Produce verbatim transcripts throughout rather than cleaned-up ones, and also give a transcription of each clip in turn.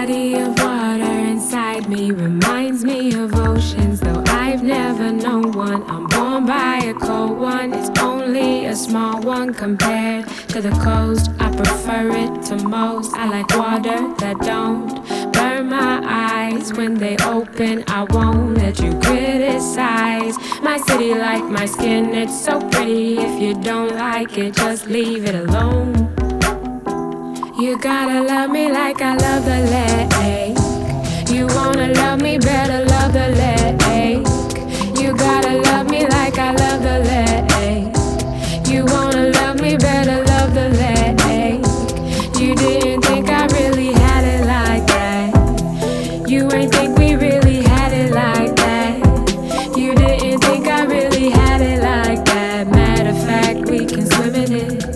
body of water inside me reminds me of oceans, though I've never known one. I'm born by a cold one, it's only a small one compared to the coast. I prefer it to most. I like water that don't burn my eyes when they open. I won't let you criticize my city like my skin. It's so pretty. If you don't like it, just leave it alone. You gotta love me like I love the lake. You wanna love me, better love the lake. You gotta love me like I love the lake. You wanna love me, better love the lake. You didn't think I really had it like that. You ain't think we really had it like that. You didn't think I really had it like that. Matter of fact, we can swim in it.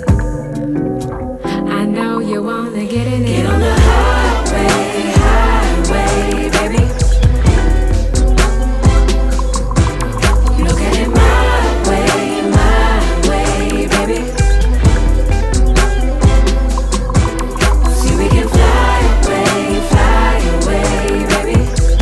I know you wanna get in it. Get on the highway, highway, baby. Look at it my way, my way, baby. See, we can fly away, fly away, baby.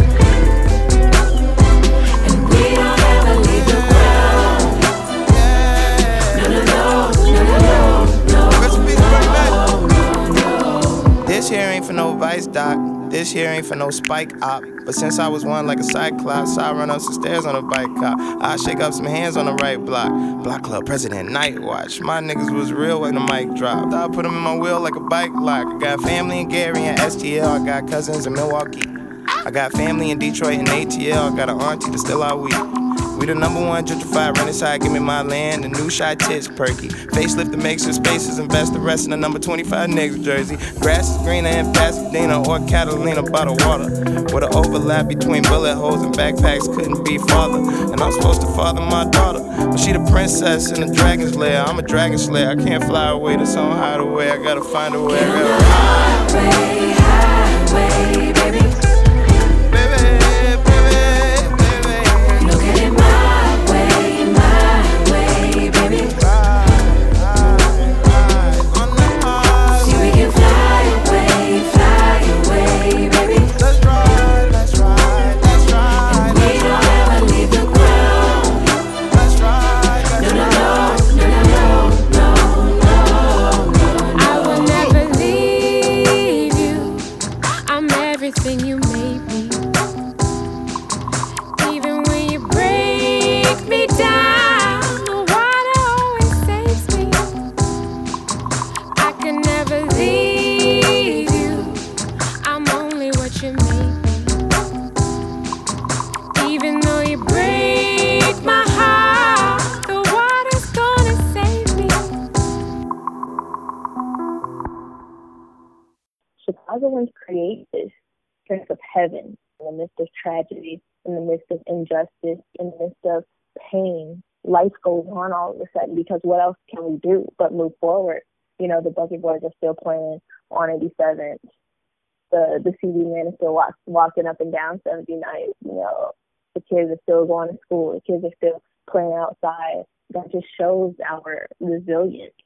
And we don't ever leave the ground. No, no, no, no, no, no, no. This here ain't for no vice doc. This here ain't for no spike op. But since I was one like a cyclops, I run up some stairs on a bike cop. I shake up some hands on the right block. Block Club President Night Watch. My niggas was real when the mic dropped. I put them in my wheel like a bike lock. I got family in Gary and S T L. I got cousins in Milwaukee. I got family in Detroit and A T L. I got an auntie that's still out weak. We the number one gentrified, run inside, give me my land. The new shy tits perky. Facelift that makes your spaces, invest the rest in the number twenty-five niggas jersey. Grass is greener in Pasadena or Catalina by the water. With an overlap between bullet holes and backpacks couldn't be farther. And I'm supposed to father my daughter, but she the princess in the dragon's lair. I'm a dragon slayer, I can't fly away to some hideaway. I gotta find a way. Get on the highway, highway, baby. Chicagoans create this sense of heaven in the midst of tragedy, in the midst of injustice, in the midst of pain. Life goes on all of a sudden because what else can we do but move forward? You know, the Bucket Boys are still playing on eighty-seventh. The the C D man is still walk, walking up and down seventy-ninth. You know, the kids are still going to school. The kids are still playing outside. That just shows our resilience